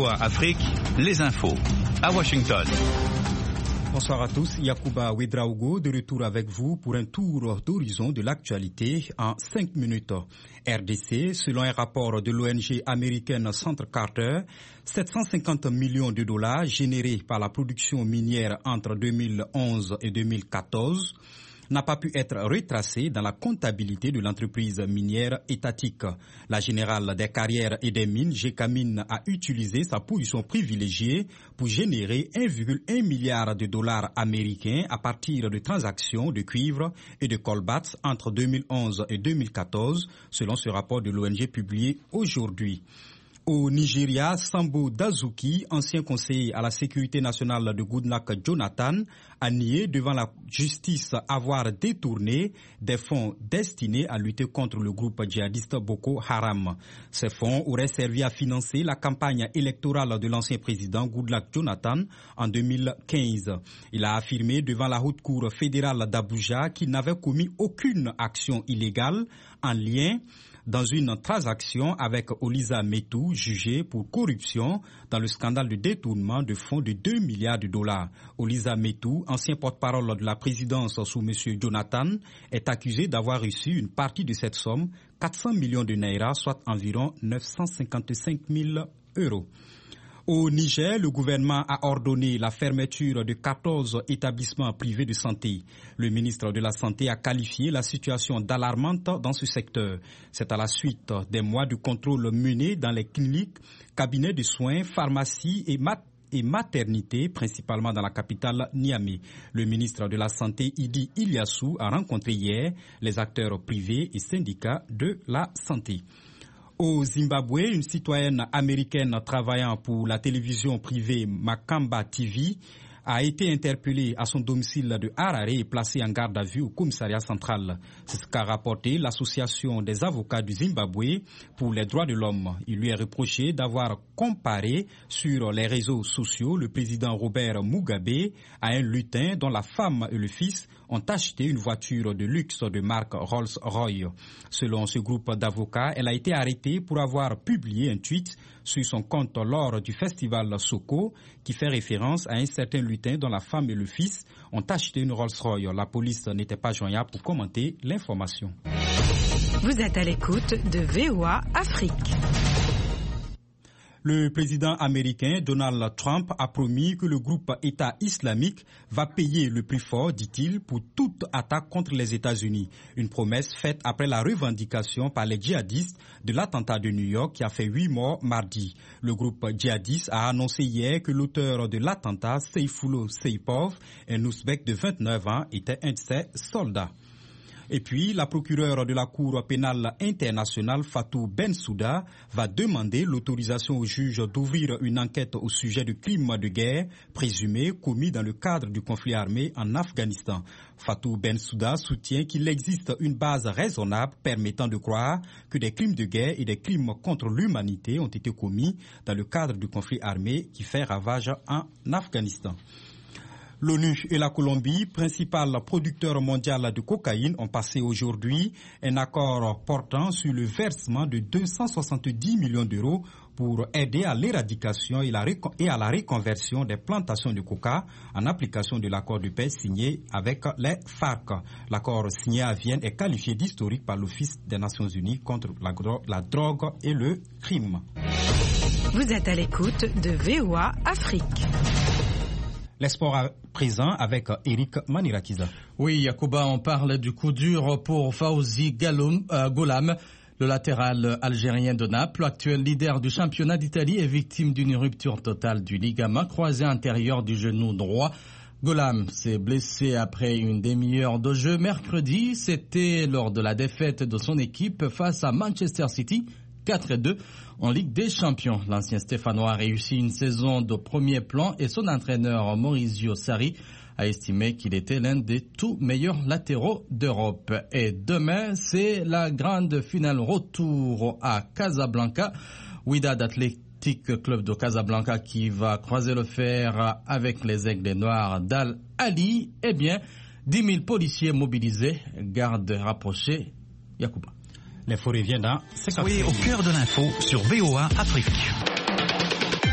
VOA Afrique, les infos. À Washington. Bonsoir à tous, Yacouba Ouedraogo de retour avec vous pour un tour d'horizon de l'actualité en 5 minutes. RDC, selon un rapport de l'ONG américaine Centre Carter, 750 millions de dollars générés par la production minière entre 2011 et 2014 n'a pas pu être retracé dans la comptabilité de l'entreprise minière étatique. La générale des carrières et des mines, Gécamine, a utilisé sa position privilégiée pour générer 1,1 milliard de dollars américains à partir de transactions de cuivre et de colbats entre 2011 et 2014, selon ce rapport de l'ONG publié aujourd'hui. Au Nigeria, Sambo Dazuki, ancien conseiller à la sécurité nationale de Goodluck Jonathan, a nié devant la justice avoir détourné des fonds destinés à lutter contre le groupe djihadiste Boko Haram. Ces fonds auraient servi à financer la campagne électorale de l'ancien président Goodluck Jonathan en 2015. Il a affirmé devant la haute cour fédérale d'Abuja qu'il n'avait commis aucune action illégale en lien dans une transaction avec Olisa Metu, jugée pour corruption dans le scandale de détournement de fonds de 2 milliards de dollars. Olisa Metu, ancien porte-parole de la présidence sous M. Jonathan, est accusé d'avoir reçu une partie de cette somme, 400 millions de naira, soit environ 955 000 euros. Au Niger, le gouvernement a ordonné la fermeture de 14 établissements privés de santé. Le ministre de la Santé a qualifié la situation d'alarmante dans ce secteur. C'est à la suite des mois de contrôle menés dans les cliniques, cabinets de soins, pharmacies et maternité, principalement dans la capitale Niamey. Le ministre de la Santé, Idi Ilyassou, a rencontré hier les acteurs privés et syndicats de la santé. Au Zimbabwe, une citoyenne américaine travaillant pour la télévision privée Makamba TV a été interpellée à son domicile de Harare et placée en garde à vue au commissariat central. C'est ce qu'a rapporté l'association des avocats du Zimbabwe pour les droits de l'homme. Il lui est reproché d'avoir comparé sur les réseaux sociaux le président Robert Mugabe à un lutin dont la femme et le fils ont acheté une voiture de luxe de marque Rolls-Royce. Selon ce groupe d'avocats, elle a été arrêtée pour avoir publié un tweet sur son compte lors du festival Soko qui fait référence à un certain lutin dont la femme et le fils ont acheté une Rolls-Royce. La police n'était pas joignable pour commenter l'information. Vous êtes à l'écoute de VOA Afrique. Le président américain Donald Trump a promis que le groupe État islamique va payer le prix fort, dit-il, pour toute attaque contre les États-Unis. Une promesse faite après la revendication par les djihadistes de l'attentat de New York qui a fait 8 morts mardi. Le groupe djihadiste a annoncé hier que l'auteur de l'attentat, Seyfullo Saipov, un Ouzbek de 29 ans, était un de ses soldats. Et puis, la procureure de la Cour pénale internationale, Fatou Bensouda, va demander l'autorisation au juge d'ouvrir une enquête au sujet de crimes de guerre présumés commis dans le cadre du conflit armé en Afghanistan. Fatou Bensouda soutient qu'il existe une base raisonnable permettant de croire que des crimes de guerre et des crimes contre l'humanité ont été commis dans le cadre du conflit armé qui fait ravage en Afghanistan. L'ONU et la Colombie, principal producteur mondial de cocaïne, ont passé aujourd'hui un accord portant sur le versement de 270 millions d'euros pour aider à l'éradication et à la reconversion des plantations de coca en application de l'accord de paix signé avec les FARC. L'accord signé à Vienne est qualifié d'historique par l'Office des Nations Unies contre la drogue et le crime. Vous êtes à l'écoute de VOA Afrique. Les sports à présent avec Eric Manirakiza. Oui, Yacouba, on parle du coup dur pour Fawzi Gholam, le latéral algérien de Naples, actuel leader du championnat d'Italie, est victime d'une rupture totale du ligament croisé antérieur du genou droit. Gholam s'est blessé après une demi-heure de jeu mercredi. C'était lors de la défaite de son équipe face à Manchester City, 4-2 en Ligue des Champions. L'ancien Stéphanois a réussi une saison de premier plan et son entraîneur Maurizio Sarri a estimé qu'il était l'un des tout meilleurs latéraux d'Europe. Et demain, c'est la grande finale retour à Casablanca. Wydad Athletic Club de Casablanca qui va croiser le fer avec les Aigles Noirs d'Al Ahly. Eh bien, 10 000 policiers mobilisés, gardes rapprochés. Yacouba. L'info revient dans 50 Soyez au cœur de l'info sur VOA Afrique.